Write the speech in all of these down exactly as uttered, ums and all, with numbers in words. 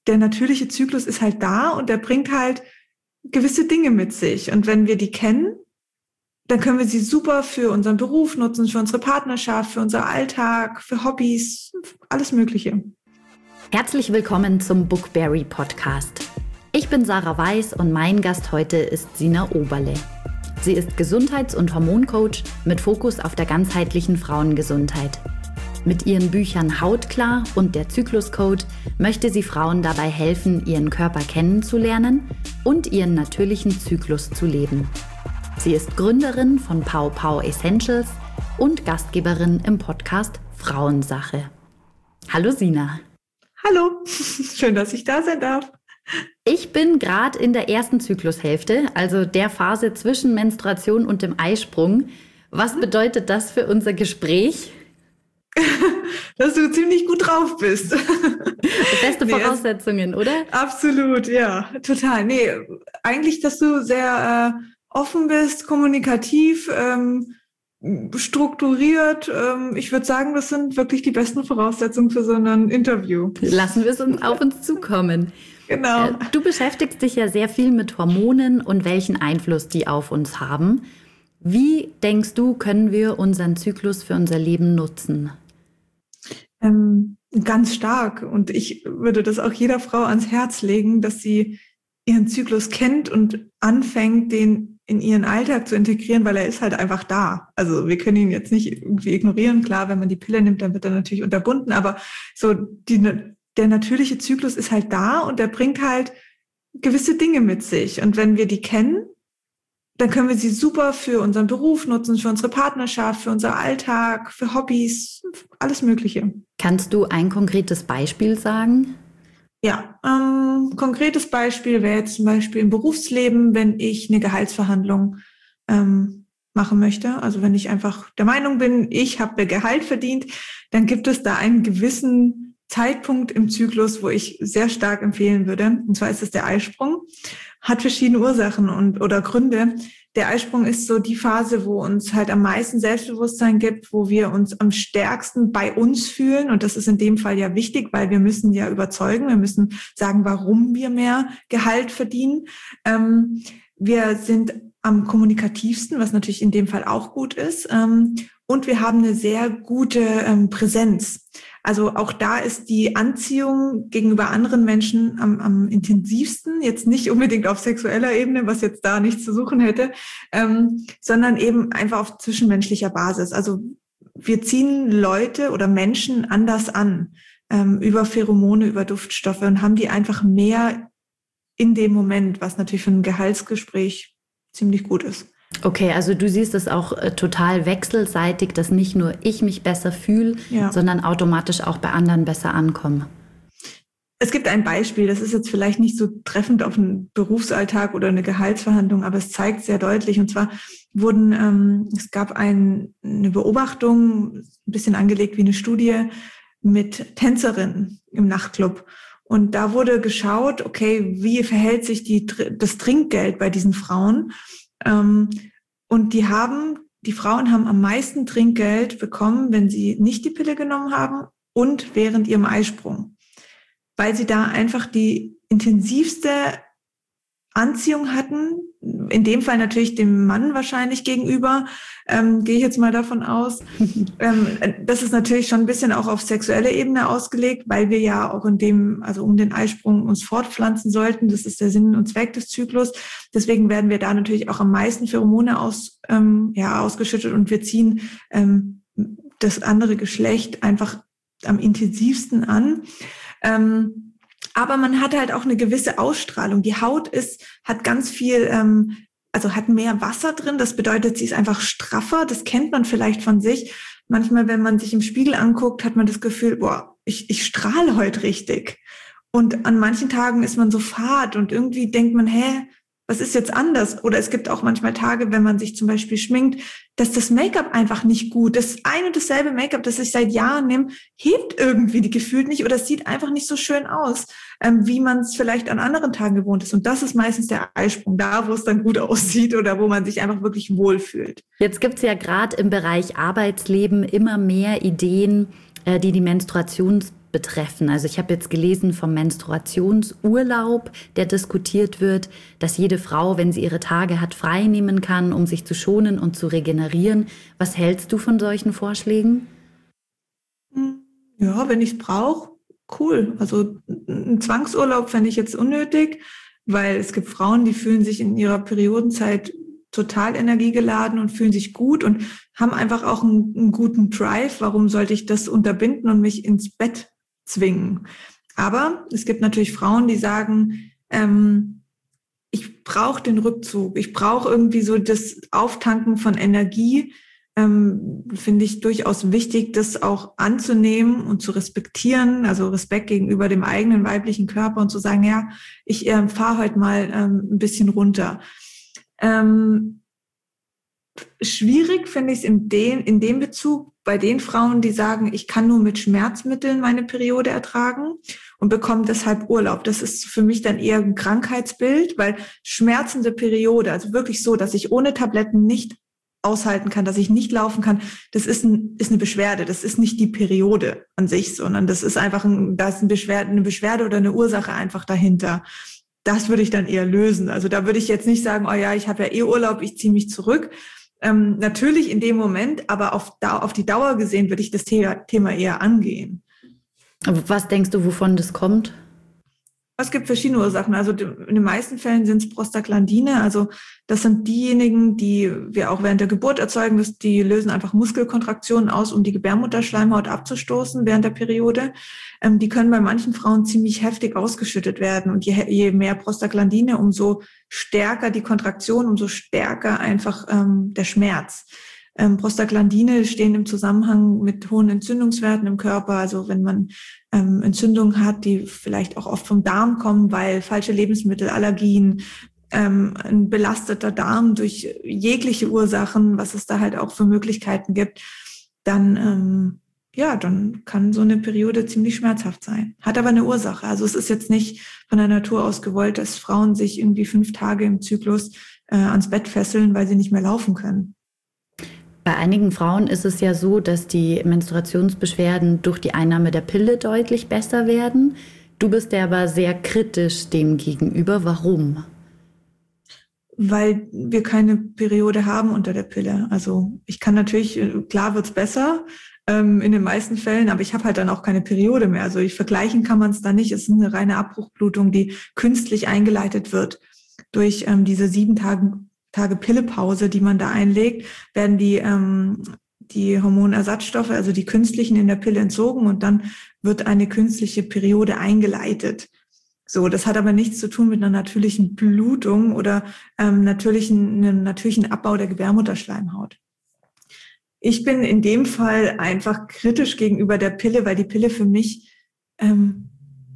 der natürliche Zyklus ist halt da und der bringt halt gewisse Dinge mit sich. Und wenn wir die kennen, dann können wir sie super für unseren Beruf nutzen, für unsere Partnerschaft, für unseren Alltag, für Hobbys, alles Mögliche. Herzlich willkommen zum Bookberry Podcast. Ich bin Sarah Weiß und mein Gast heute ist Sina Oberle. Sie ist Gesundheits- und Hormoncoach mit Fokus auf der ganzheitlichen Frauengesundheit. Mit ihren Büchern Hautklar und der Zykluscode möchte sie Frauen dabei helfen, ihren Körper kennenzulernen und ihren natürlichen Zyklus zu leben. Sie ist Gründerin von Pau Pau Essentials und Gastgeberin im Podcast Frauensache. Hallo Sina. Hallo, schön, dass ich da sein darf. Ich bin gerade in der ersten Zyklushälfte, also der Phase zwischen Menstruation und dem Eisprung. Was bedeutet das für unser Gespräch? Dass du ziemlich gut drauf bist. Beste Voraussetzungen, nee, oder? Absolut, ja, total. Nee, eigentlich, dass du sehr äh, offen bist, kommunikativ, ähm, strukturiert. Ähm, ich würde sagen, das sind wirklich die besten Voraussetzungen für so ein Interview. Lassen wir es uns auf uns zukommen. Genau. Äh, du beschäftigst dich ja sehr viel mit Hormonen und welchen Einfluss die auf uns haben. Wie denkst du, können wir unseren Zyklus für unser Leben nutzen? Ähm, ganz stark. Und ich würde das auch jeder Frau ans Herz legen, dass sie ihren Zyklus kennt und anfängt, den in ihren Alltag zu integrieren, weil er ist halt einfach da. Also wir können ihn jetzt nicht irgendwie ignorieren. Klar, wenn man die Pille nimmt, dann wird er natürlich unterbunden. Aber so die, der natürliche Zyklus ist halt da und der bringt halt gewisse Dinge mit sich. Und wenn wir die kennen, dann können wir sie super für unseren Beruf nutzen, für unsere Partnerschaft, für unseren Alltag, für Hobbys, alles Mögliche. Kannst du ein konkretes Beispiel sagen? Ja, ähm, konkretes Beispiel wäre jetzt zum Beispiel im Berufsleben, wenn ich eine Gehaltsverhandlung ähm, machen möchte. Also wenn ich einfach der Meinung bin, ich habe Gehalt verdient, dann gibt es da einen gewissen Zeitpunkt im Zyklus, wo ich sehr stark empfehlen würde. Und zwar ist es der Eisprung. Hat verschiedene Ursachen und oder Gründe. Der Eisprung ist so die Phase, wo uns halt am meisten Selbstbewusstsein gibt, wo wir uns am stärksten bei uns fühlen. Und das ist in dem Fall ja wichtig, weil wir müssen ja überzeugen. Wir müssen sagen, warum wir mehr Gehalt verdienen. Ähm, wir sind am kommunikativsten, was natürlich in dem Fall auch gut ist. Ähm, und wir haben eine sehr gute ähm, Präsenz. Also auch da ist die Anziehung gegenüber anderen Menschen am, am intensivsten, jetzt nicht unbedingt auf sexueller Ebene, was jetzt da nichts zu suchen hätte, ähm, sondern eben einfach auf zwischenmenschlicher Basis. Also wir ziehen Leute oder Menschen anders an, ähm, über Pheromone, über Duftstoffe und haben die einfach mehr in dem Moment, was natürlich für ein Gehaltsgespräch ziemlich gut ist. Okay, also du siehst es auch äh, total wechselseitig, dass nicht nur ich mich besser fühle, ja, sondern automatisch auch bei anderen besser ankomme. Es gibt ein Beispiel, das ist jetzt vielleicht nicht so treffend auf einen Berufsalltag oder eine Gehaltsverhandlung, aber es zeigt sehr deutlich. Und zwar wurden, ähm, es gab ein, eine Beobachtung, ein bisschen angelegt wie eine Studie mit Tänzerinnen im Nachtclub. Und da wurde geschaut, okay, wie verhält sich die, das Trinkgeld bei diesen Frauen? Und die haben, die Frauen haben am meisten Trinkgeld bekommen, wenn sie nicht die Pille genommen haben und während ihrem Eisprung, weil sie da einfach die intensivste Anziehung hatten, in dem Fall natürlich dem Mann wahrscheinlich gegenüber, ähm, gehe ich jetzt mal davon aus. ähm, das ist natürlich schon ein bisschen auch auf sexuelle Ebene ausgelegt, weil wir ja auch in dem, also um den Eisprung uns fortpflanzen sollten. Das ist der Sinn und Zweck des Zyklus. Deswegen werden wir da natürlich auch am meisten Pheromone aus, ähm, ja, ausgeschüttet und wir ziehen ähm, das andere Geschlecht einfach am intensivsten an. Ähm, Aber man hat halt auch eine gewisse Ausstrahlung. Die Haut ist, hat ganz viel, ähm, also hat mehr Wasser drin. Das bedeutet, sie ist einfach straffer. Das kennt man vielleicht von sich. Manchmal, wenn man sich im Spiegel anguckt, hat man das Gefühl, boah, ich, ich strahle heute richtig. Und an manchen Tagen ist man so fad und irgendwie denkt man, hä, was ist jetzt anders? Oder es gibt auch manchmal Tage, wenn man sich zum Beispiel schminkt, dass das Make-up einfach nicht gut, das ein und dasselbe Make-up, das ich seit Jahren nehme, hebt irgendwie die gefühlt nicht oder es sieht einfach nicht so schön aus, ähm, wie man es vielleicht an anderen Tagen gewohnt ist. Und das ist meistens der Eisprung, da wo es dann gut aussieht oder wo man sich einfach wirklich wohlfühlt. Jetzt gibt es ja gerade im Bereich Arbeitsleben immer mehr Ideen, äh, die die Menstruations betreffen. Also ich habe jetzt gelesen vom Menstruationsurlaub, der diskutiert wird, dass jede Frau, wenn sie ihre Tage hat, frei nehmen kann, um sich zu schonen und zu regenerieren. Was hältst du von solchen Vorschlägen? Ja, wenn ich es brauche, cool. Also ein Zwangsurlaub fände ich jetzt unnötig, weil es gibt Frauen, die fühlen sich in ihrer Periodenzeit total energiegeladen und fühlen sich gut und haben einfach auch einen, einen guten Drive. Warum sollte ich das unterbinden und mich ins Bett zwingen? Aber es gibt natürlich Frauen, die sagen, ähm, ich brauche den Rückzug, ich brauche irgendwie so das Auftanken von Energie. Ähm, finde ich durchaus wichtig, das auch anzunehmen und zu respektieren, also Respekt gegenüber dem eigenen weiblichen Körper und zu sagen, ja, ich äh, fahre heute mal ähm, ein bisschen runter. Ähm, schwierig finde ich es in, den, in dem Bezug bei den Frauen, die sagen, ich kann nur mit Schmerzmitteln meine Periode ertragen und bekomme deshalb Urlaub. Das ist für mich dann eher ein Krankheitsbild, weil schmerzende Periode, also wirklich so, dass ich ohne Tabletten nicht aushalten kann, dass ich nicht laufen kann, das ist, ein, ist eine Beschwerde. Das ist nicht die Periode an sich, sondern das ist einfach ein, da ist ein Beschwerde, eine Beschwerde oder eine Ursache einfach dahinter. Das würde ich dann eher lösen. Also da würde ich jetzt nicht sagen, oh ja, ich habe ja eh Urlaub, ich ziehe mich zurück. Ähm, natürlich in dem Moment, aber auf, auf die Dauer gesehen würde ich das Thema eher angehen. Was denkst du, wovon das kommt? Es gibt verschiedene Ursachen. Also in den meisten Fällen sind es Prostaglandine. Also das sind diejenigen, die wir auch während der Geburt erzeugen. Die lösen einfach Muskelkontraktionen aus, um die Gebärmutterschleimhaut abzustoßen während der Periode. Ähm, die können bei manchen Frauen ziemlich heftig ausgeschüttet werden. Und je, je mehr Prostaglandine, umso stärker die Kontraktion, umso stärker einfach ähm, der Schmerz. Ähm, Prostaglandine stehen im Zusammenhang mit hohen Entzündungswerten im Körper. Also wenn man ähm, Entzündungen hat, die vielleicht auch oft vom Darm kommen, weil falsche Lebensmittel, Allergien, ähm, ein belasteter Darm durch jegliche Ursachen, was es da halt auch für Möglichkeiten gibt, dann ähm, ja, dann kann so eine Periode ziemlich schmerzhaft sein. Hat aber eine Ursache. Also es ist jetzt nicht von der Natur aus gewollt, dass Frauen sich irgendwie fünf Tage im Zyklus äh, ans Bett fesseln, weil sie nicht mehr laufen können. Bei einigen Frauen ist es ja so, dass die Menstruationsbeschwerden durch die Einnahme der Pille deutlich besser werden. Du bist ja aber sehr kritisch dem gegenüber. Warum? Weil wir keine Periode haben unter der Pille. Also ich kann natürlich, klar wird's besser ähm, in den meisten Fällen, aber ich habe halt dann auch keine Periode mehr. Also ich vergleichen kann man es da nicht. Es ist eine reine Abbruchblutung, die künstlich eingeleitet wird durch ähm, diese sieben Tage Tage Pillepause, die man da einlegt, werden die ähm, die Hormonersatzstoffe, also die künstlichen in der Pille entzogen und dann wird eine künstliche Periode eingeleitet. So, das hat aber nichts zu tun mit einer natürlichen Blutung oder ähm, natürlichen, einem natürlichen Abbau der Gebärmutterschleimhaut. Ich bin in dem Fall einfach kritisch gegenüber der Pille, weil die Pille für mich ähm,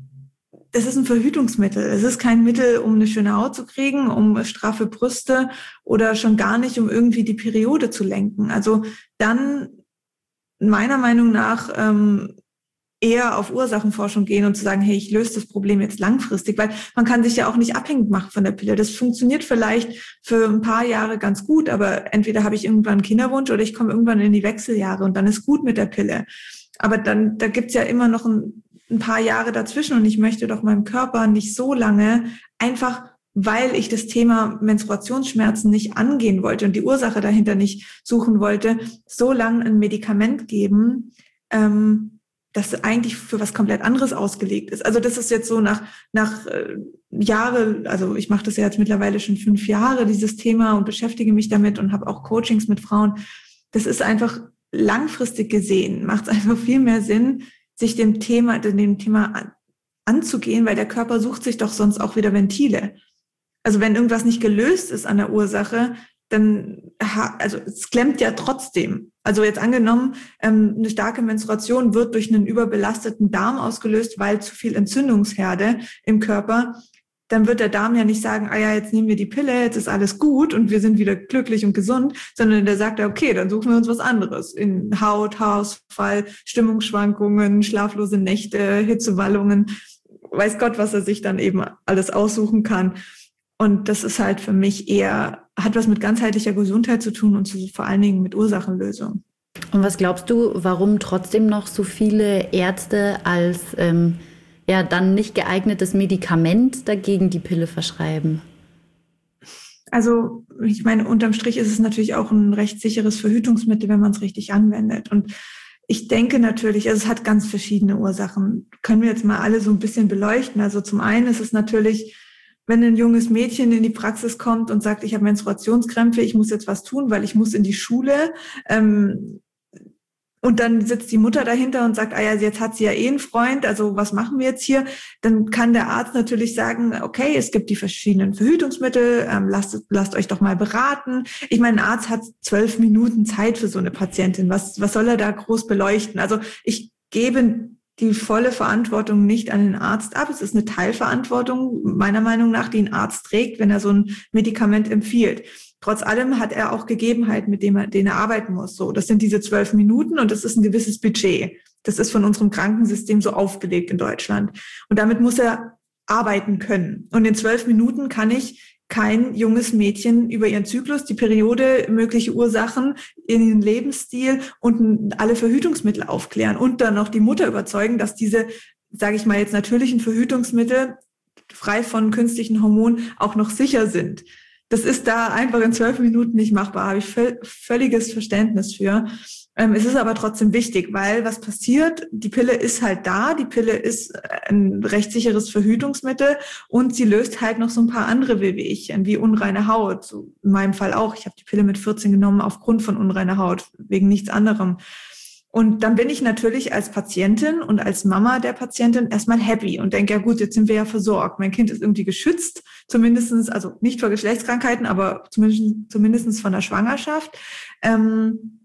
das ist ein Verhütungsmittel. Es ist kein Mittel, um eine schöne Haut zu kriegen, um straffe Brüste oder schon gar nicht, um irgendwie die Periode zu lenken. Also dann meiner Meinung nach ähm, eher auf Ursachenforschung gehen und zu sagen, hey, ich löse das Problem jetzt langfristig, weil man kann sich ja auch nicht abhängig machen von der Pille. Das funktioniert vielleicht für ein paar Jahre ganz gut, aber entweder habe ich irgendwann einen Kinderwunsch oder ich komme irgendwann in die Wechseljahre und dann ist gut mit der Pille. Aber dann, da gibt's ja immer noch ein ein paar Jahre dazwischen und ich möchte doch meinem Körper nicht so lange, einfach weil ich das Thema Menstruationsschmerzen nicht angehen wollte und die Ursache dahinter nicht suchen wollte, so lange ein Medikament geben, ähm, das eigentlich für was komplett anderes ausgelegt ist. Also das ist jetzt so nach nach äh, Jahre, also ich mache das ja jetzt mittlerweile schon fünf Jahre, dieses Thema, und beschäftige mich damit und habe auch Coachings mit Frauen. Das ist einfach langfristig gesehen, macht es einfach viel mehr Sinn, sich dem Thema, dem Thema anzugehen, weil der Körper sucht sich doch sonst auch wieder Ventile. Also wenn irgendwas nicht gelöst ist an der Ursache, dann, also es klemmt ja trotzdem. Also jetzt angenommen, eine starke Menstruation wird durch einen überbelasteten Darm ausgelöst, weil zu viel Entzündungsherde im Körper, dann wird der Darm ja nicht sagen, ah ja, jetzt nehmen wir die Pille, jetzt ist alles gut und wir sind wieder glücklich und gesund, sondern der sagt ja, okay, dann suchen wir uns was anderes. In Haut, Haarausfall, Stimmungsschwankungen, schlaflose Nächte, Hitzewallungen, weiß Gott, was er sich dann eben alles aussuchen kann. Und das ist halt für mich eher, hat was mit ganzheitlicher Gesundheit zu tun und zu, vor allen Dingen mit Ursachenlösung. Und was glaubst du, warum trotzdem noch so viele Ärzte als ähm, ja, dann nicht geeignetes Medikament dagegen die Pille verschreiben? Also ich meine, unterm Strich ist es natürlich auch ein recht sicheres Verhütungsmittel, wenn man es richtig anwendet. Und ich denke natürlich, also es hat ganz verschiedene Ursachen. Können wir jetzt mal alle so ein bisschen beleuchten. Also zum einen ist es natürlich, wenn ein junges Mädchen in die Praxis kommt und sagt, ich habe Menstruationskrämpfe, ich muss jetzt was tun, weil ich muss in die Schule. Ähm, Und dann sitzt die Mutter dahinter und sagt, ah ja, jetzt hat sie ja eh einen Freund, also was machen wir jetzt hier? Dann kann der Arzt natürlich sagen, okay, es gibt die verschiedenen Verhütungsmittel, ähm, lasst, lasst euch doch mal beraten. Ich meine, ein Arzt hat zwölf Minuten Zeit für so eine Patientin. Was, was soll er da groß beleuchten? Also ich gebe die volle Verantwortung nicht an den Arzt ab. Es ist eine Teilverantwortung, meiner Meinung nach, die ein Arzt trägt, wenn er so ein Medikament empfiehlt. Trotz allem hat er auch Gegebenheiten, mit denen er, denen er arbeiten muss. So, das sind diese zwölf Minuten und das ist ein gewisses Budget. Das ist von unserem Krankensystem so aufgelegt in Deutschland. Und damit muss er arbeiten können. Und in zwölf Minuten kann ich kein junges Mädchen über ihren Zyklus, die Periode, mögliche Ursachen, ihren Lebensstil und alle Verhütungsmittel aufklären und dann noch die Mutter überzeugen, dass diese, sage ich mal jetzt, natürlichen Verhütungsmittel frei von künstlichen Hormonen auch noch sicher sind. Das ist da einfach in zwölf Minuten nicht machbar, habe ich völ- völliges Verständnis für. Ähm, es ist aber trotzdem wichtig, weil was passiert, die Pille ist halt da, die Pille ist ein recht sicheres Verhütungsmittel und sie löst halt noch so ein paar andere Wehwehchen, wie unreine Haut. So in meinem Fall auch. Ich habe die Pille mit vierzehn genommen aufgrund von unreiner Haut, wegen nichts anderem. Und dann bin ich natürlich als Patientin und als Mama der Patientin erstmal happy und denke, ja gut, jetzt sind wir ja versorgt. Mein Kind ist irgendwie geschützt, zumindestens, also nicht vor Geschlechtskrankheiten, aber zumindest, zumindest von der Schwangerschaft. Ähm,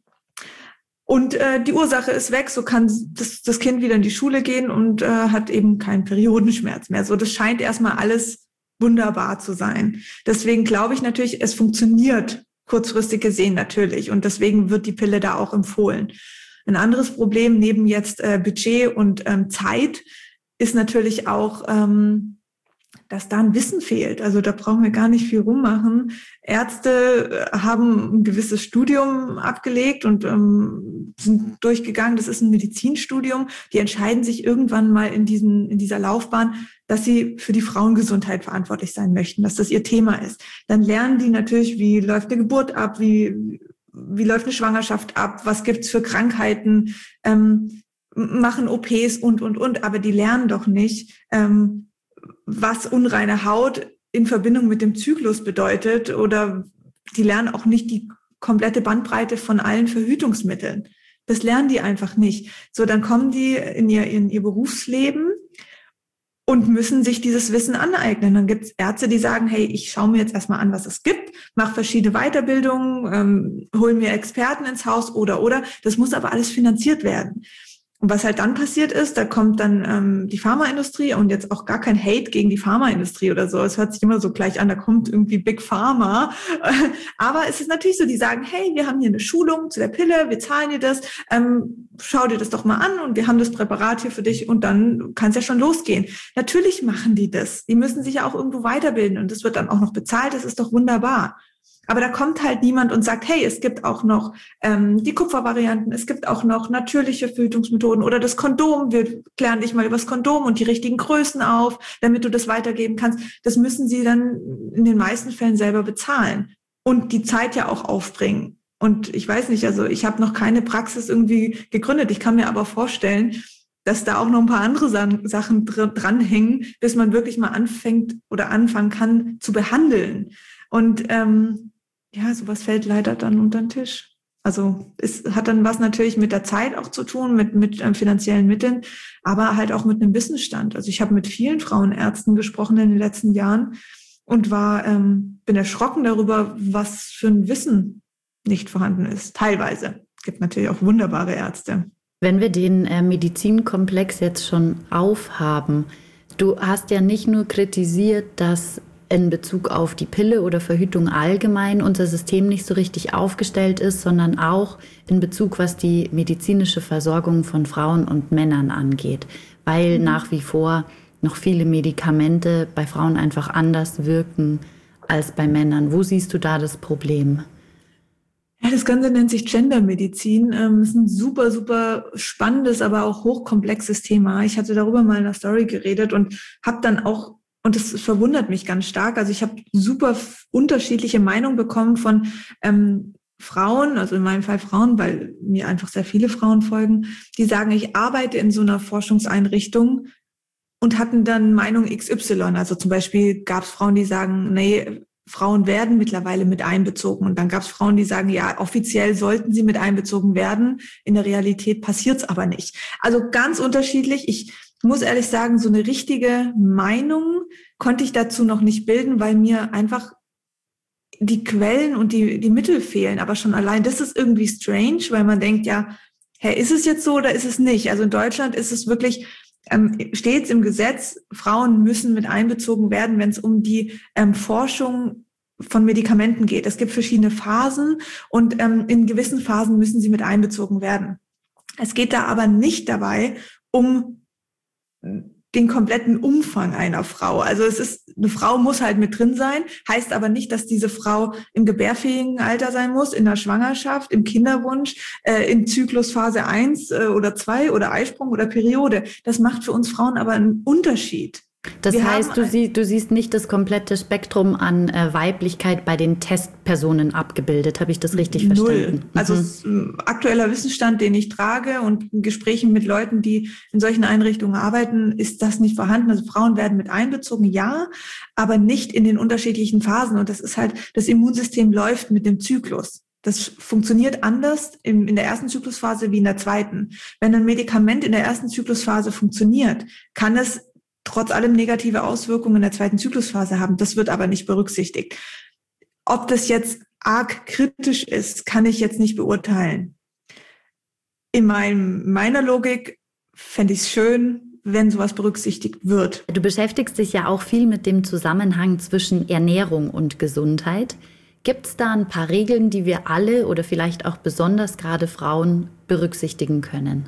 und äh, die Ursache ist weg, so kann das, das Kind wieder in die Schule gehen und äh, hat eben keinen Periodenschmerz mehr. So, das scheint erstmal alles wunderbar zu sein. Deswegen glaube ich natürlich, es funktioniert kurzfristig gesehen natürlich und deswegen wird die Pille da auch empfohlen. Ein anderes Problem neben jetzt äh, Budget und ähm, Zeit ist natürlich auch, ähm, dass da ein Wissen fehlt. Also da brauchen wir gar nicht viel rummachen. Ärzte haben ein gewisses Studium abgelegt und ähm, sind durchgegangen. Das ist ein Medizinstudium. Die entscheiden sich irgendwann mal in diesen, in dieser Laufbahn, dass sie für die Frauengesundheit verantwortlich sein möchten, dass das ihr Thema ist. Dann lernen die natürlich, wie läuft eine Geburt ab, wie wie läuft eine Schwangerschaft ab, was gibt's für Krankheiten, ähm, machen O Ps und, und, und. Aber die lernen doch nicht, ähm, was unreine Haut in Verbindung mit dem Zyklus bedeutet oder die lernen auch nicht die komplette Bandbreite von allen Verhütungsmitteln. Das lernen die einfach nicht. So, dann kommen die in ihr, in ihr Berufsleben und müssen sich dieses Wissen aneignen. Dann gibt es Ärzte, die sagen, hey, ich schaue mir jetzt erstmal an, was es gibt, mache verschiedene Weiterbildungen, ähm, hole mir Experten ins Haus oder, oder. Das muss aber alles finanziert werden. Und was halt dann passiert ist, da kommt dann ähm, die Pharmaindustrie und jetzt auch gar kein Hate gegen die Pharmaindustrie oder so. Es hört sich immer so gleich an, da kommt irgendwie Big Pharma. Aber es ist natürlich so, die sagen, hey, wir haben hier eine Schulung zu der Pille, wir zahlen dir das, ähm, schau dir das doch mal an und wir haben das Präparat hier für dich und dann kann es ja schon losgehen. Natürlich machen die das. Die müssen sich ja auch irgendwo weiterbilden und das wird dann auch noch bezahlt, das ist doch wunderbar. Aber da kommt halt niemand und sagt, hey, es gibt auch noch ähm, die Kupfervarianten, es gibt auch noch natürliche Verhütungsmethoden oder das Kondom, wir klären dich mal über das Kondom und die richtigen Größen auf, damit du das weitergeben kannst. Das müssen sie dann in den meisten Fällen selber bezahlen und die Zeit ja auch aufbringen. Und ich weiß nicht, also ich habe noch keine Praxis irgendwie gegründet. Ich kann mir aber vorstellen, dass da auch noch ein paar andere Sachen dranhängen, bis man wirklich mal anfängt oder anfangen kann zu behandeln. Und ähm, ja, sowas fällt leider dann unter den Tisch. Also es hat dann was natürlich mit der Zeit auch zu tun, mit, mit ähm, finanziellen Mitteln, aber halt auch mit einem Wissensstand. Also ich habe mit vielen Frauenärzten gesprochen in den letzten Jahren und war ähm, bin erschrocken darüber, was für ein Wissen nicht vorhanden ist. Teilweise. Es gibt natürlich auch wunderbare Ärzte. Wenn wir den äh, Medizinkomplex jetzt schon aufhaben, du hast ja nicht nur kritisiert, dass in Bezug auf die Pille oder Verhütung allgemein unser System nicht so richtig aufgestellt ist, sondern auch in Bezug, was die medizinische Versorgung von Frauen und Männern angeht, weil mhm. nach wie vor noch viele Medikamente bei Frauen einfach anders wirken als bei Männern. Wo siehst du da das Problem? Ja, das Ganze nennt sich Gendermedizin. Ähm, ist ein super, super spannendes, aber auch hochkomplexes Thema. Ich hatte darüber mal in der Story geredet und habe dann auch, und das verwundert mich ganz stark, also ich habe super unterschiedliche Meinungen bekommen von ähm, Frauen, also in meinem Fall Frauen, weil mir einfach sehr viele Frauen folgen, die sagen, ich arbeite in so einer Forschungseinrichtung und hatten dann Meinung X Y. Also zum Beispiel gab es Frauen, die sagen, nee, Frauen werden mittlerweile mit einbezogen. Und dann gab es Frauen, die sagen, ja, offiziell sollten sie mit einbezogen werden. In der Realität passiert es aber nicht. Also ganz unterschiedlich. Ich muss ehrlich sagen, so eine richtige Meinung konnte ich dazu noch nicht bilden, weil mir einfach die Quellen und die, die Mittel fehlen. Aber schon allein das ist irgendwie strange, weil man denkt, ja, hä, ist es jetzt so oder ist es nicht? Also in Deutschland ist es wirklich ähm, stets im Gesetz, Frauen müssen mit einbezogen werden, wenn es um die ähm, Forschung von Medikamenten geht. Es gibt verschiedene Phasen und ähm, in gewissen Phasen müssen sie mit einbezogen werden. Es geht da aber nicht dabei um den kompletten Umfang einer Frau. Also es ist, eine Frau muss halt mit drin sein, heißt aber nicht, dass diese Frau im gebärfähigen Alter sein muss, in der Schwangerschaft, im Kinderwunsch, äh, in Zyklusphase eins äh, oder zwei oder Eisprung oder Periode. Das macht für uns Frauen aber einen Unterschied. Das Wir heißt, du, sie, du siehst nicht das komplette Spektrum an äh, Weiblichkeit bei den Testpersonen abgebildet. Habe ich das richtig Null. verstanden? Mhm. Also es, äh, aktueller Wissensstand, den ich trage und in Gesprächen mit Leuten, die in solchen Einrichtungen arbeiten, ist das nicht vorhanden. Also Frauen werden mit einbezogen, ja, aber nicht in den unterschiedlichen Phasen. Und das ist halt, das Immunsystem läuft mit dem Zyklus. Das funktioniert anders in, in der ersten Zyklusphase wie in der zweiten. Wenn ein Medikament in der ersten Zyklusphase funktioniert, kann es trotz allem negative Auswirkungen in der zweiten Zyklusphase haben. Das wird aber nicht berücksichtigt. Ob das jetzt arg kritisch ist, kann ich jetzt nicht beurteilen. In meinem, meiner Logik fände ich es schön, wenn sowas berücksichtigt wird. Du beschäftigst dich ja auch viel mit dem Zusammenhang zwischen Ernährung und Gesundheit. Gibt es da ein paar Regeln, die wir alle oder vielleicht auch besonders gerade Frauen berücksichtigen können?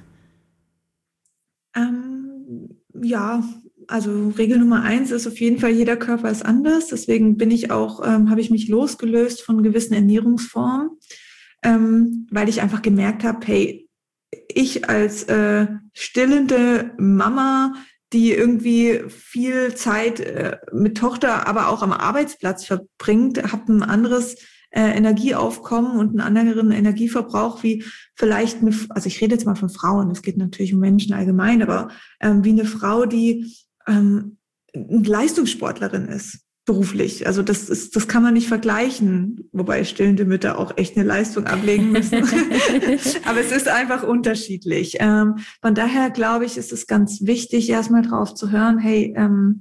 Ähm, ja, also Regel Nummer eins ist auf jeden Fall, jeder Körper ist anders. Deswegen bin ich auch, ähm, habe ich mich losgelöst von gewissen Ernährungsformen, ähm, weil ich einfach gemerkt habe, hey, ich als äh, stillende Mama, die irgendwie viel Zeit äh, mit Tochter, aber auch am Arbeitsplatz verbringt, habe ein anderes äh, Energieaufkommen und einen anderen Energieverbrauch wie vielleicht eine, also ich rede jetzt mal von Frauen, es geht natürlich um Menschen allgemein, aber ähm, wie eine Frau, die ähm, eine Leistungssportlerin ist, beruflich. Also das ist, das kann man nicht vergleichen, wobei stillende Mütter auch echt eine Leistung ablegen müssen. Aber es ist einfach unterschiedlich. Ähm, von daher glaube ich, ist es ganz wichtig, erstmal drauf zu hören, hey, ähm,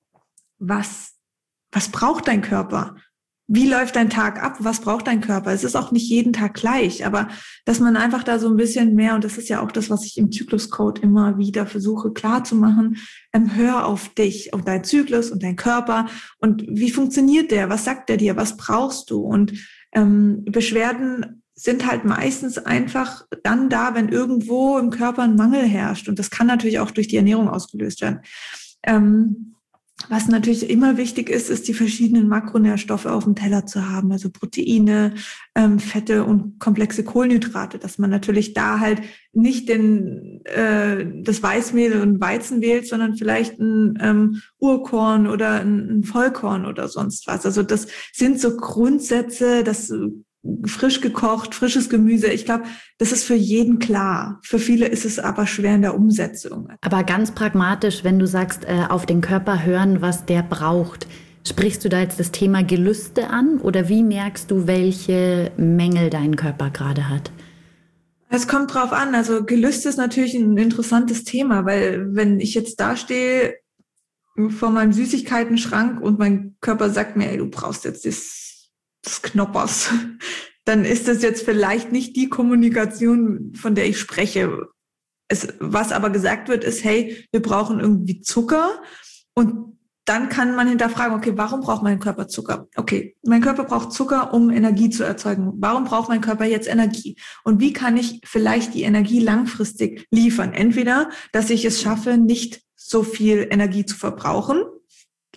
was, was braucht dein Körper? Wie läuft dein Tag ab? Was braucht dein Körper? Es ist auch nicht jeden Tag gleich, aber dass man einfach da so ein bisschen mehr, und das ist ja auch das, was ich im Zykluscode immer wieder versuche klarzumachen, ähm, hör auf dich, auf deinen Zyklus und deinen Körper und wie funktioniert der? Was sagt der dir? Was brauchst du? Und ähm, Beschwerden sind halt meistens einfach dann da, wenn irgendwo im Körper ein Mangel herrscht, und das kann natürlich auch durch die Ernährung ausgelöst werden. Ähm, Was natürlich immer wichtig ist, ist, die verschiedenen Makronährstoffe auf dem Teller zu haben, also Proteine, ähm, Fette und komplexe Kohlenhydrate, dass man natürlich da halt nicht den, äh, das Weißmehl und Weizen wählt, sondern vielleicht ein ähm, Urkorn oder ein, ein Vollkorn oder sonst was. Also das sind so Grundsätze, das frisch gekocht, frisches Gemüse. Ich glaube, das ist für jeden klar. Für viele ist es aber schwer in der Umsetzung. Aber ganz pragmatisch, wenn du sagst, äh, auf den Körper hören, was der braucht, sprichst du da jetzt das Thema Gelüste an oder wie merkst du, welche Mängel dein Körper gerade hat? Es kommt drauf an. Also Gelüste ist natürlich ein interessantes Thema, weil wenn ich jetzt da stehe vor meinem Süßigkeitenschrank und mein Körper sagt mir, ey, du brauchst jetzt das des Knoppers, dann ist das jetzt vielleicht nicht die Kommunikation, von der ich spreche. Es, was aber gesagt wird, ist, hey, wir brauchen irgendwie Zucker, und dann kann man hinterfragen, okay, warum braucht mein Körper Zucker? Okay, mein Körper braucht Zucker, um Energie zu erzeugen. Warum braucht mein Körper jetzt Energie? Und wie kann ich vielleicht die Energie langfristig liefern? Entweder, dass ich es schaffe, nicht so viel Energie zu verbrauchen,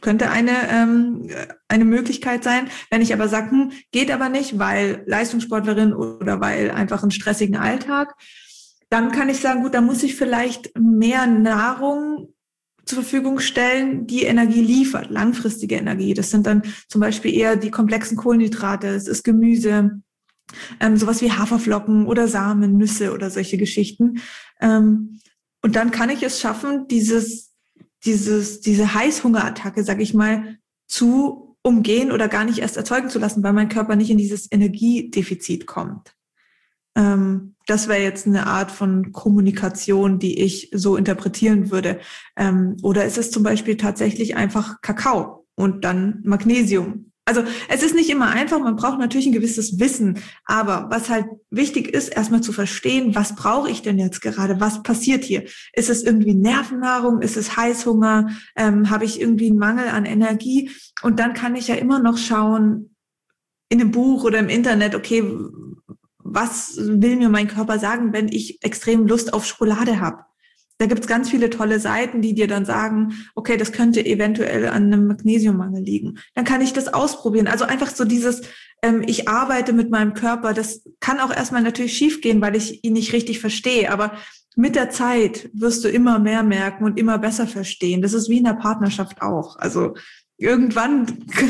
könnte eine, ähm, eine Möglichkeit sein. Wenn ich aber sage, hm, geht aber nicht, weil Leistungssportlerin oder weil einfach einen stressigen Alltag, dann kann ich sagen, gut, da muss ich vielleicht mehr Nahrung zur Verfügung stellen, die Energie liefert, langfristige Energie. Das sind dann zum Beispiel eher die komplexen Kohlenhydrate, es ist Gemüse, ähm, sowas wie Haferflocken oder Samen, Nüsse oder solche Geschichten. Ähm, und dann kann ich es schaffen, dieses, dieses, diese Heißhungerattacke, sag ich mal, zu umgehen oder gar nicht erst erzeugen zu lassen, weil mein Körper nicht in dieses Energiedefizit kommt. Ähm, das wäre jetzt eine Art von Kommunikation, die ich so interpretieren würde. Ähm, oder ist es zum Beispiel tatsächlich einfach Kakao und dann Magnesium? Also es ist nicht immer einfach, man braucht natürlich ein gewisses Wissen, aber was halt wichtig ist, erstmal zu verstehen, was brauche ich denn jetzt gerade, was passiert hier? Ist es irgendwie Nervennahrung, ist es Heißhunger, ähm, habe ich irgendwie einen Mangel an Energie? Und dann kann ich ja immer noch schauen in einem Buch oder im Internet, okay, was will mir mein Körper sagen, wenn ich extrem Lust auf Schokolade habe? Da gibt's ganz viele tolle Seiten, die dir dann sagen, okay, das könnte eventuell an einem Magnesiummangel liegen. Dann kann ich das ausprobieren. Also einfach so dieses, ähm, ich arbeite mit meinem Körper, das kann auch erstmal natürlich schiefgehen, weil ich ihn nicht richtig verstehe. Aber mit der Zeit wirst du immer mehr merken und immer besser verstehen. Das ist wie in der Partnerschaft auch. Also irgendwann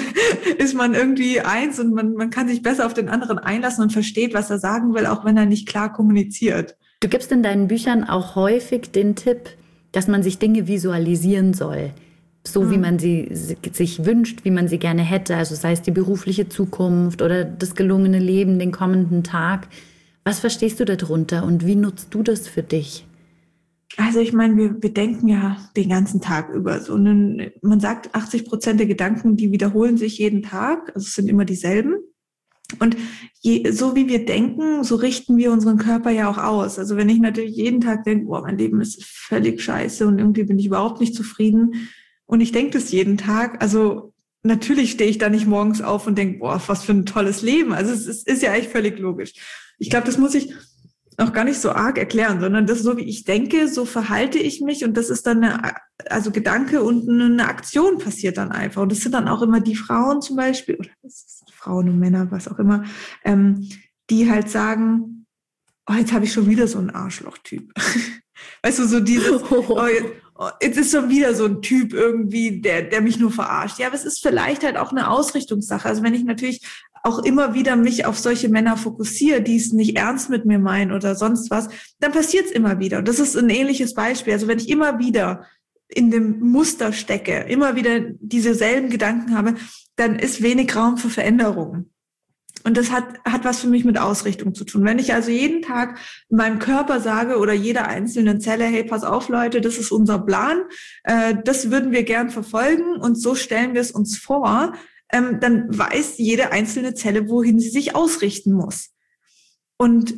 ist man irgendwie eins und man, man kann sich besser auf den anderen einlassen und versteht, was er sagen will, auch wenn er nicht klar kommuniziert. Du gibst in deinen Büchern auch häufig den Tipp, dass man sich Dinge visualisieren soll, so mhm. wie man sie sich wünscht, wie man sie gerne hätte, also sei es die berufliche Zukunft oder das gelungene Leben, den kommenden Tag. Was verstehst du darunter und wie nutzt du das für dich? Also ich meine, wir, wir denken ja den ganzen Tag über. So einen, man sagt, achtzig Prozent der Gedanken, die wiederholen sich jeden Tag, also es sind immer dieselben. Und je, so wie wir denken, so richten wir unseren Körper ja auch aus. Also wenn ich natürlich jeden Tag denke, boah, mein Leben ist völlig scheiße und irgendwie bin ich überhaupt nicht zufrieden und ich denke das jeden Tag, also natürlich stehe ich da nicht morgens auf und denke, boah, was für ein tolles Leben. Also es ist, ist ja eigentlich völlig logisch. Ich glaube, das muss ich auch gar nicht so arg erklären, sondern das so wie ich denke, so verhalte ich mich und das ist dann eine, also Gedanke und eine Aktion passiert dann einfach. Und das sind dann auch immer die Frauen zum Beispiel, oder das ist Frauen und Männer, was auch immer, ähm, die halt sagen, oh, jetzt habe ich schon wieder so einen Arschloch-Typ. Weißt du, so dieses, oh, jetzt, oh, jetzt ist schon wieder so ein Typ irgendwie, der, der mich nur verarscht. Ja, aber es ist vielleicht halt auch eine Ausrichtungssache. Also wenn ich natürlich auch immer wieder mich auf solche Männer fokussiere, die es nicht ernst mit mir meinen oder sonst was, dann passiert es immer wieder. Und das ist ein ähnliches Beispiel. Also wenn ich immer wieder in dem Muster stecke, immer wieder diese selben Gedanken habe, dann ist wenig Raum für Veränderungen. Und das hat, hat was für mich mit Ausrichtung zu tun. Wenn ich also jeden Tag meinem Körper sage oder jeder einzelnen Zelle, hey, pass auf, Leute, das ist unser Plan, äh, das würden wir gern verfolgen und so stellen wir es uns vor, ähm, dann weiß jede einzelne Zelle, wohin sie sich ausrichten muss. Und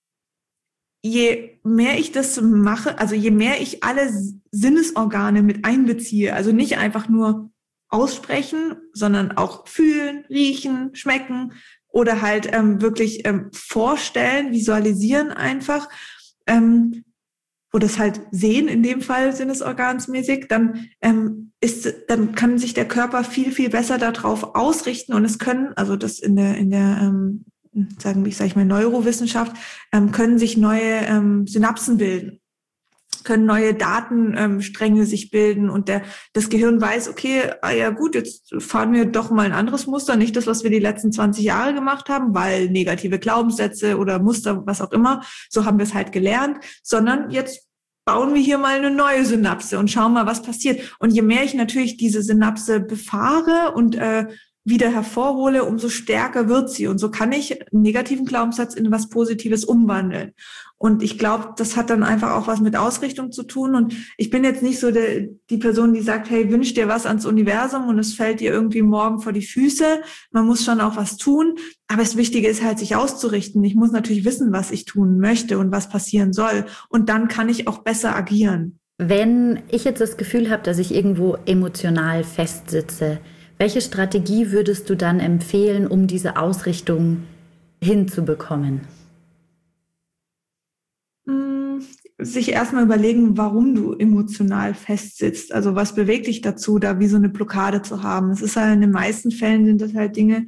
je mehr ich das mache, also je mehr ich alle Sinnesorgane mit einbeziehe, also nicht einfach nur aussprechen, sondern auch fühlen, riechen, schmecken oder halt ähm, wirklich ähm, vorstellen, visualisieren einfach ähm, oder es halt sehen in dem Fall sinnesorgansmäßig, dann ähm, ist, dann kann sich der Körper viel viel besser darauf ausrichten und es können, also das in der in der ähm, sagen ich sage ich mal Neurowissenschaft, ähm, können sich neue ähm, Synapsen bilden, können neue Datenstränge ähm, sich bilden und der das Gehirn weiß, okay, ah ja gut, jetzt fahren wir doch mal ein anderes Muster, nicht das, was wir die letzten zwanzig Jahre gemacht haben, weil negative Glaubenssätze oder Muster, was auch immer, so haben wir es halt gelernt, sondern jetzt bauen wir hier mal eine neue Synapse und schauen mal, was passiert. Und je mehr ich natürlich diese Synapse befahre und äh, wieder hervorhole, umso stärker wird sie. Und so kann ich einen negativen Glaubenssatz in was Positives umwandeln. Und ich glaube, das hat dann einfach auch was mit Ausrichtung zu tun. Und ich bin jetzt nicht so der, die Person, die sagt, hey, wünsch dir was ans Universum und es fällt dir irgendwie morgen vor die Füße. Man muss schon auch was tun. Aber das Wichtige ist halt, sich auszurichten. Ich muss natürlich wissen, was ich tun möchte und was passieren soll. Und dann kann ich auch besser agieren. Wenn ich jetzt das Gefühl habe, dass ich irgendwo emotional festsitze, welche Strategie würdest du dann empfehlen, um diese Ausrichtung hinzubekommen? sich erstmal überlegen, warum du emotional festsitzt. Also was bewegt dich dazu, da wie so eine Blockade zu haben? Es ist halt in den meisten Fällen sind das halt Dinge,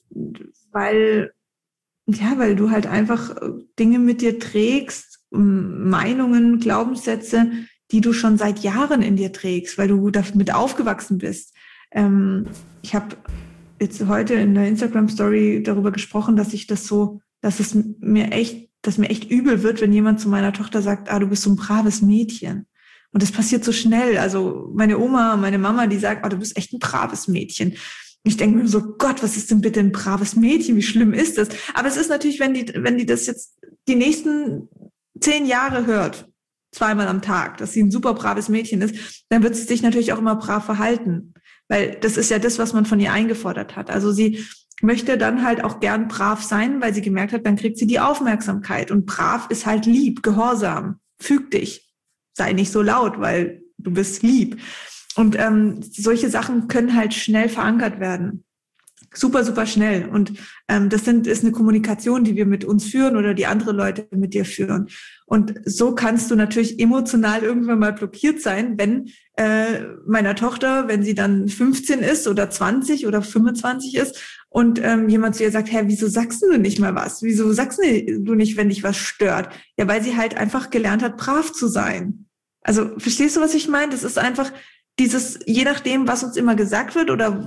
weil, ja, weil du halt einfach Dinge mit dir trägst, Meinungen, Glaubenssätze, die du schon seit Jahren in dir trägst, weil du damit aufgewachsen bist. Ähm, ich habe jetzt heute in der Instagram-Story darüber gesprochen, dass ich das so, dass es mir echt, dass mir echt übel wird, wenn jemand zu meiner Tochter sagt, ah, du bist so ein braves Mädchen. Und das passiert so schnell. Also meine Oma, meine Mama, die sagt, ah, du bist echt ein braves Mädchen. Ich denke mir so, Gott, was ist denn bitte ein braves Mädchen? Wie schlimm ist das? Aber es ist natürlich, wenn die, wenn die das jetzt die nächsten zehn Jahre hört, zweimal am Tag, dass sie ein super braves Mädchen ist, dann wird sie sich natürlich auch immer brav verhalten. Weil das ist ja das, was man von ihr eingefordert hat. Also sie möchte dann halt auch gern brav sein, weil sie gemerkt hat, dann kriegt sie die Aufmerksamkeit. Und brav ist halt lieb, gehorsam, füg dich, sei nicht so laut, weil du bist lieb. Und ähm, solche Sachen können halt schnell verankert werden. Super, super schnell. Und ähm, das sind, ist eine Kommunikation, die wir mit uns führen oder die andere Leute mit dir führen. Und so kannst du natürlich emotional irgendwann mal blockiert sein, wenn äh, meiner Tochter, wenn sie dann fünfzehn ist oder zwanzig oder fünfundzwanzig ist und ähm, jemand zu ihr sagt, hä, wieso sagst du nicht mal was? Wieso sagst du nicht, wenn dich was stört? Ja, weil sie halt einfach gelernt hat, brav zu sein. Also verstehst du, was ich meine? Das ist einfach dieses, je nachdem, was uns immer gesagt wird oder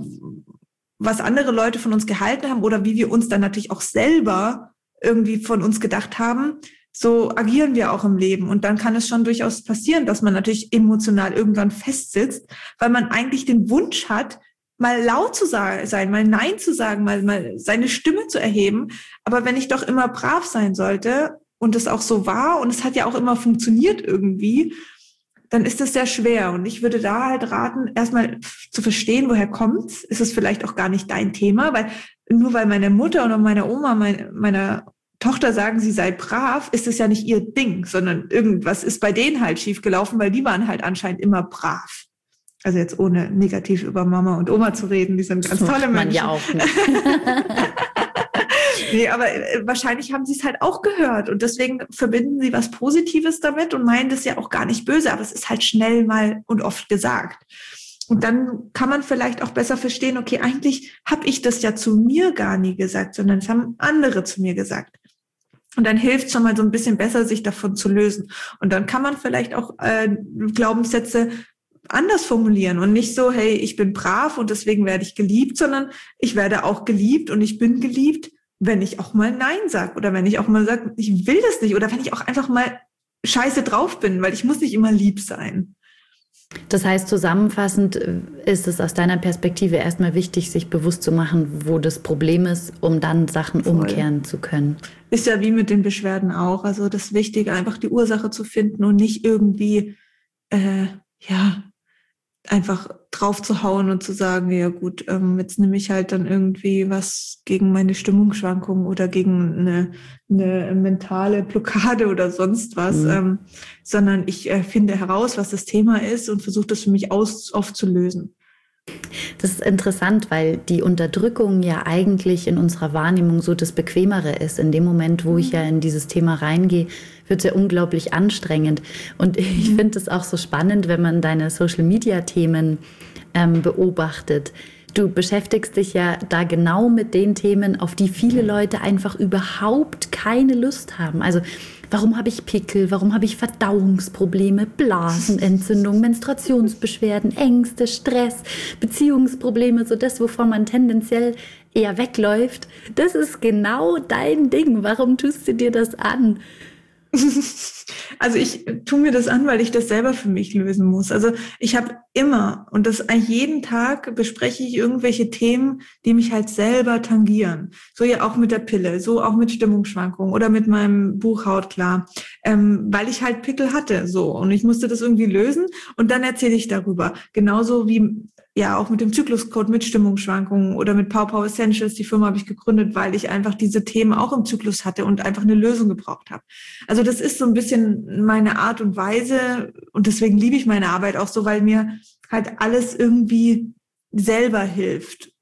was andere Leute von uns gehalten haben oder wie wir uns dann natürlich auch selber irgendwie von uns gedacht haben, so agieren wir auch im Leben. Und dann kann es schon durchaus passieren, dass man natürlich emotional irgendwann festsitzt, weil man eigentlich den Wunsch hat, mal laut zu sein, mal Nein zu sagen, mal, mal seine Stimme zu erheben. Aber wenn ich doch immer brav sein sollte und es auch so war und es hat ja auch immer funktioniert irgendwie, dann ist es sehr schwer. Und ich würde da halt raten, erstmal zu verstehen, woher kommt's. Ist es vielleicht auch gar nicht dein Thema, weil nur weil meine Mutter oder meine Oma meine, meiner Tochter sagen, sie sei brav, ist es ja nicht ihr Ding, sondern irgendwas ist bei denen halt schiefgelaufen, weil die waren halt anscheinend immer brav. Also jetzt ohne negativ über Mama und Oma zu reden, die sind ganz tolle Menschen. Man ja auch nicht. Nee, aber wahrscheinlich haben sie es halt auch gehört und deswegen verbinden sie was Positives damit und meinen das ja auch gar nicht böse, aber es ist halt schnell mal und oft gesagt. Und dann kann man vielleicht auch besser verstehen, okay, eigentlich habe ich das ja zu mir gar nie gesagt, sondern es haben andere zu mir gesagt. Und dann hilft es schon mal so ein bisschen besser, sich davon zu lösen. Und dann kann man vielleicht auch äh, Glaubenssätze anders formulieren und nicht so, hey, ich bin brav und deswegen werde ich geliebt, sondern ich werde auch geliebt und ich bin geliebt, wenn ich auch mal Nein sage oder wenn ich auch mal sage, ich will das nicht oder wenn ich auch einfach mal scheiße drauf bin, weil ich muss nicht immer lieb sein. Das heißt, zusammenfassend ist es aus deiner Perspektive erstmal wichtig, sich bewusst zu machen, wo das Problem ist, um dann Sachen Voll. umkehren zu können. Ist ja wie mit den Beschwerden auch. Also das Wichtige, einfach die Ursache zu finden und nicht irgendwie, äh, ja, einfach drauf zu hauen und zu sagen, ja gut, ähm, jetzt nehme ich halt dann irgendwie was gegen meine Stimmungsschwankungen oder gegen eine, eine mentale Blockade oder sonst was, mhm. ähm, sondern ich äh, finde heraus, was das Thema ist und versuche das für mich aus, aufzulösen. Das ist interessant, weil die Unterdrückung ja eigentlich in unserer Wahrnehmung so das Bequemere ist. In dem Moment, wo ich ja in dieses Thema reingehe, wird es ja unglaublich anstrengend. Und ich mhm. finde es auch so spannend, wenn man deine Social-Media-Themen ähm, beobachtet. Du beschäftigst dich ja da genau mit den Themen, auf die viele Leute einfach überhaupt keine Lust haben. Also warum habe ich Pickel, warum habe ich Verdauungsprobleme, Blasenentzündung, Menstruationsbeschwerden, Ängste, Stress, Beziehungsprobleme, so das, wovon man tendenziell eher wegläuft. Das ist genau dein Ding. Warum tust du dir das an? Also ich tue mir das an, weil ich das selber für mich lösen muss. Also ich habe immer, und das eigentlich jeden Tag bespreche ich irgendwelche Themen, die mich halt selber tangieren. So ja auch mit der Pille, so auch mit Stimmungsschwankungen oder mit meinem Buch Haut klar, ähm, weil ich halt Pickel hatte so und ich musste das irgendwie lösen und dann erzähle ich darüber. Genauso wie ja auch mit dem Zykluscode, mit Stimmungsschwankungen oder mit Pow Pow Essentials. Die Firma habe ich gegründet, weil ich einfach diese Themen auch im Zyklus hatte und einfach eine Lösung gebraucht habe. Also das ist so ein bisschen meine Art und Weise und deswegen liebe ich meine Arbeit auch so, weil mir halt alles irgendwie selber hilft.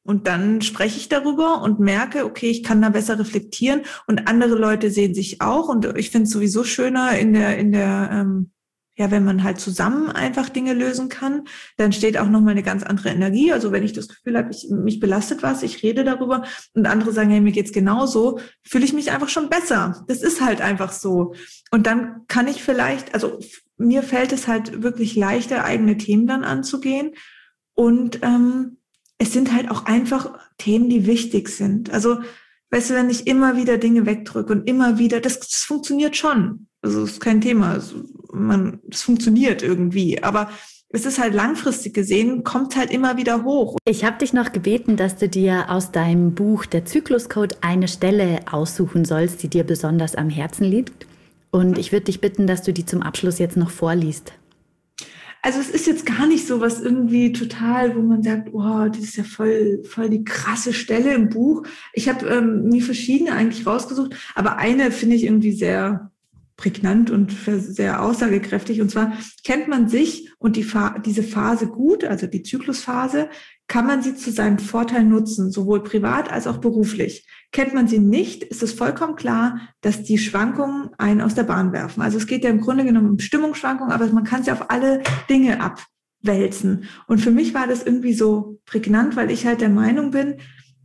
Und dann spreche ich darüber und merke, okay, ich kann da besser reflektieren und andere Leute sehen sich auch. Und ich finde es sowieso schöner in der, in der, ähm, ja, wenn man halt zusammen einfach Dinge lösen kann, dann steht auch nochmal eine ganz andere Energie. Also wenn ich das Gefühl habe, ich, mich belastet was, ich rede darüber und andere sagen, hey, mir geht's genauso, fühle ich mich einfach schon besser. Das ist halt einfach so. Und dann kann ich vielleicht, also mir fällt es halt wirklich leichter, eigene Themen dann anzugehen. Und ähm, es sind halt auch einfach Themen, die wichtig sind. Also, weißt du, wenn ich immer wieder Dinge wegdrücke und immer wieder, das, das funktioniert schon. Also, es ist kein Thema. Also, man, es funktioniert irgendwie. Aber es ist halt langfristig gesehen, kommt halt immer wieder hoch. Ich habe dich noch gebeten, dass du dir aus deinem Buch Der Zykluscode eine Stelle aussuchen sollst, die dir besonders am Herzen liegt. Und ich würde dich bitten, dass du die zum Abschluss jetzt noch vorliest. Also es ist jetzt gar nicht so was irgendwie total, wo man sagt, oh, das ist ja voll, voll die krasse Stelle im Buch. Ich habe ähm, mir verschiedene eigentlich rausgesucht, aber eine finde ich irgendwie sehr prägnant und sehr aussagekräftig. Und zwar kennt man sich und die Fa- diese Phase gut, also die Zyklusphase, kann man sie zu seinem Vorteil nutzen, sowohl privat als auch beruflich. Kennt man sie nicht, ist es vollkommen klar, dass die Schwankungen einen aus der Bahn werfen. Also es geht ja im Grunde genommen um Stimmungsschwankungen, aber man kann sie auf alle Dinge abwälzen. Und für mich war das irgendwie so prägnant, weil ich halt der Meinung bin,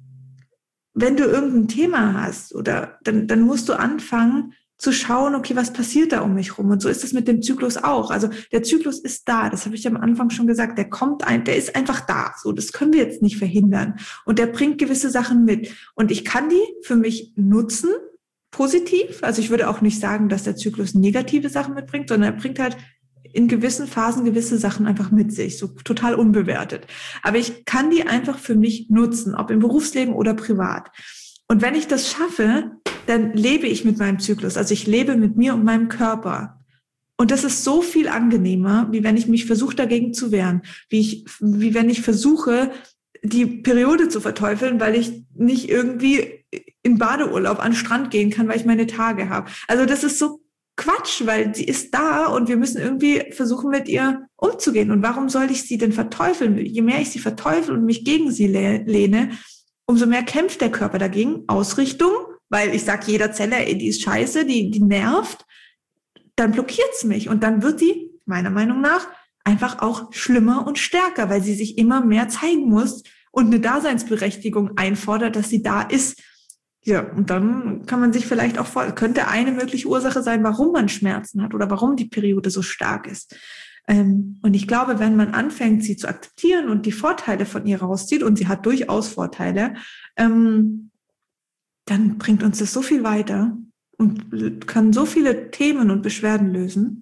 wenn du irgendein Thema hast, oder dann, dann musst du anfangen zu schauen, okay, was passiert da um mich rum? Und so ist es mit dem Zyklus auch. Also der Zyklus ist da, das habe ich am Anfang schon gesagt, der kommt ein, der ist einfach da. So, das können wir jetzt nicht verhindern. Und der bringt gewisse Sachen mit. Und ich kann die für mich nutzen, positiv. Also ich würde auch nicht sagen, dass der Zyklus negative Sachen mitbringt, sondern er bringt halt in gewissen Phasen gewisse Sachen einfach mit sich, so total unbewertet. Aber ich kann die einfach für mich nutzen, ob im Berufsleben oder privat. Und wenn ich das schaffe, dann lebe ich mit meinem Zyklus. Also ich lebe mit mir und meinem Körper. Und das ist so viel angenehmer, wie wenn ich mich versuche, dagegen zu wehren. Wie ich, wie wenn ich versuche, die Periode zu verteufeln, weil ich nicht irgendwie in Badeurlaub an den Strand gehen kann, weil ich meine Tage habe. Also das ist so Quatsch, weil sie ist da und wir müssen irgendwie versuchen, mit ihr umzugehen. Und warum soll ich sie denn verteufeln? Je mehr ich sie verteufel und mich gegen sie lehne, umso mehr kämpft der Körper dagegen. Ausrichtung, weil ich sage jeder Zelle, ey, die ist scheiße, die, die nervt, dann blockiert's mich. Und dann wird die, meiner Meinung nach, einfach auch schlimmer und stärker, weil sie sich immer mehr zeigen muss und eine Daseinsberechtigung einfordert, dass sie da ist. Ja, und dann kann man sich vielleicht auch vor, könnte eine mögliche Ursache sein, warum man Schmerzen hat oder warum die Periode so stark ist. Ähm, und ich glaube, wenn man anfängt, sie zu akzeptieren und die Vorteile von ihr rauszieht, und sie hat durchaus Vorteile, ähm, dann bringt uns das so viel weiter und kann so viele Themen und Beschwerden lösen.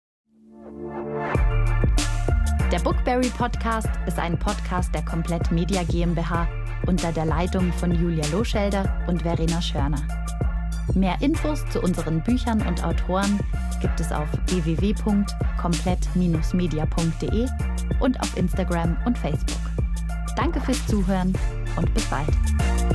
Der Bookberry Podcast ist ein Podcast der Komplett Media GmbH unter der Leitung von Julia Loschelder und Verena Schörner. Mehr Infos zu unseren Büchern und Autoren gibt es auf w w w punkt komplett Bindestrich media punkt de und auf Instagram und Facebook. Danke fürs Zuhören und bis bald.